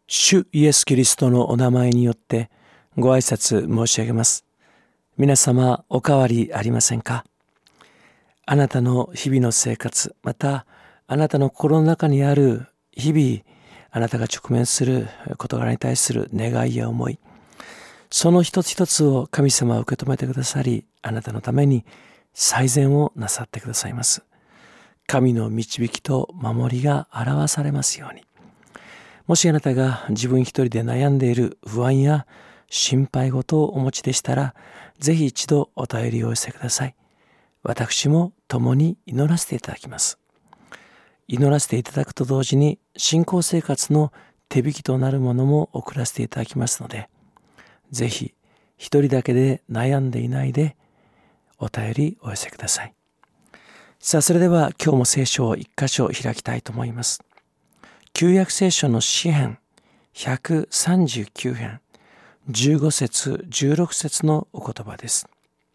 主イエス・キリストのお名前によってご挨拶申し上げます。皆様お変わりありませんか？あなたの日々の生活、またあなたの心の中にある日々、あなたが直面する事柄に対する願いや思い、その一つ一つを神様は受け止めてくださり、あなたのために最善をなさってくださいます。神の導きと守りが表されますように。もしあなたが自分一人で悩んでいる不安や心配事をお持ちでしたら、ぜひ一度お便りをお寄せください。私も共に祈らせていただきます。祈らせていただくと同時に、信仰生活の手引きとなるものも送らせていただきますので、ぜひ一人だけで悩んでいないでお便りお寄せください。さあ、それでは今日も聖書を一箇所開きたいと思います。旧約聖書の詩編139編15節16節のお言葉です。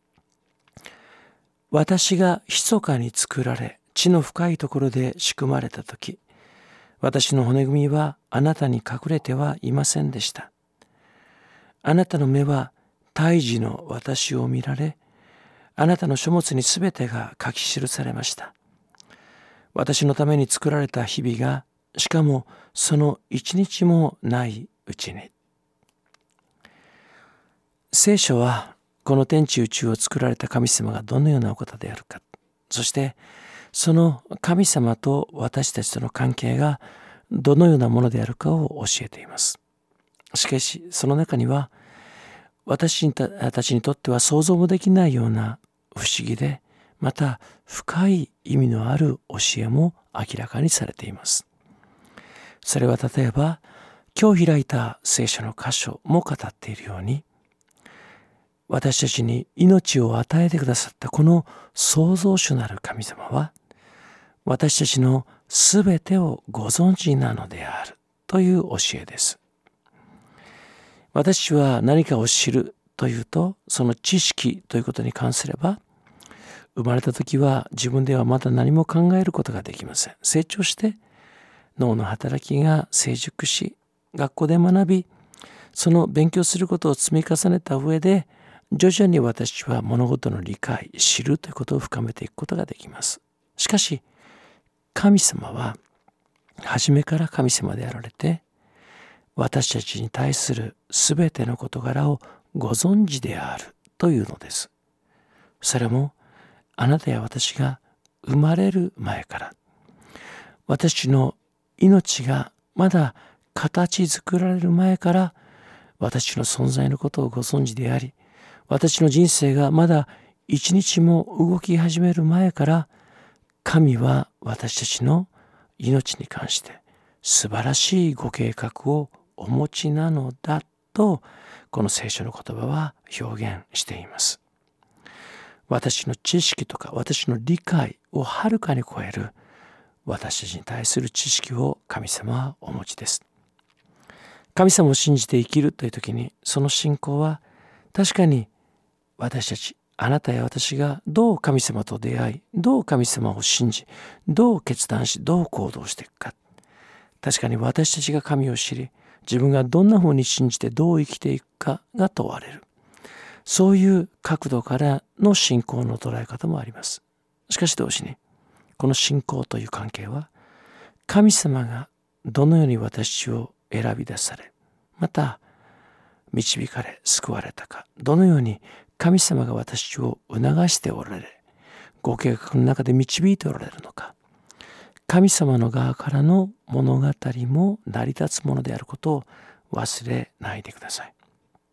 私が密かに作られ、地の深いところで仕組まれたとき、私の骨組みはあなたに隠れてはいませんでした。あなたの目は胎児の私を見られ、あなたの書物にすべてが書き記されました。私のために作られた日々が、しかもその一日もないうちに。聖書はこの天地宇宙を作られた神様がどのようなお方であるか、そしてその神様と私たちとの関係がどのようなものであるかを教えています。しかしその中には私たちにとっては想像もできないような不思議で、また深い意味のある教えも明らかにされています。それは例えば今日開いた聖書の箇所も語っているように、私たちに命を与えてくださったこの創造主なる神様は、私たちのすべてをご存知なのであるという教えです。私は何かを知るというと、その知識ということに関すれば、生まれた時は自分ではまだ何も考えることができません。成長して脳の働きが成熟し、学校で学び、その勉強することを積み重ねた上で、徐々に私は物事の理解、知るということを深めていくことができます。しかし、神様は初めから神様であられて、私たちに対するすべての事柄をご存知であるというのです。それもあなたや私が生まれる前から、私の命がまだ形作られる前から、私の存在のことをご存知であり、私の人生がまだ一日も動き始める前から、神は私たちの命に関して素晴らしいご計画をお持ちなのだと、この聖書の言葉は表現しています。私の知識とか私の理解をはるかに超える私たちに対する知識を神様はお持ちです。神様を信じて生きるという時に、その信仰は確かに私たち、あなたや私がどう神様と出会い、どう神様を信じ、どう決断し、どう行動していくか。確かに私たちが神を知り、自分がどんなふうに信じてどう生きていくかが問われる。そういう角度からの信仰の捉え方もあります。しかし同時に、この信仰という関係は、神様がどのように私を選び出され、また導かれ救われたか、どのように神様が私を促しておられ、ご計画の中で導いておられるのか、神様の側からの物語も成り立つものであることを忘れないでください。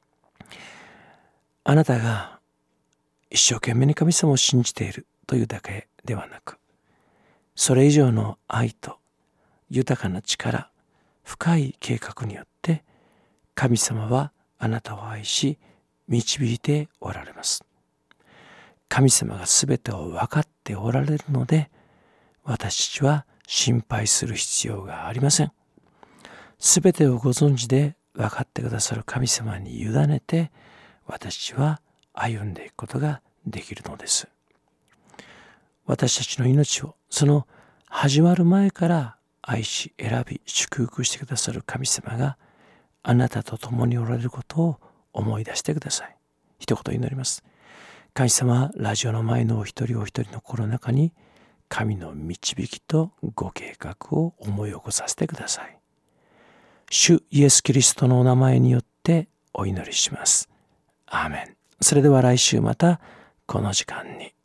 あなたが一生懸命に神様を信じているというだけではなく、それ以上の愛と豊かな力、深い計画によって神様はあなたを愛し導いておられます。神様がすべてを分かっておられるので、私たちは心配する必要がありません。すべてをご存知で分かってくださる神様に委ねて、私たちは歩んでいくことができるのです。私たちの命をその始まる前から愛し選び祝福してくださる神様があなたと共におられることを思い出してください。一言祈ります。神様、ラジオの前のお一人お一人の心の中に神の導きとご計画を思い起こさせてください。主イエス・キリストのお名前によってお祈りします。アーメン。それでは来週またこの時間に。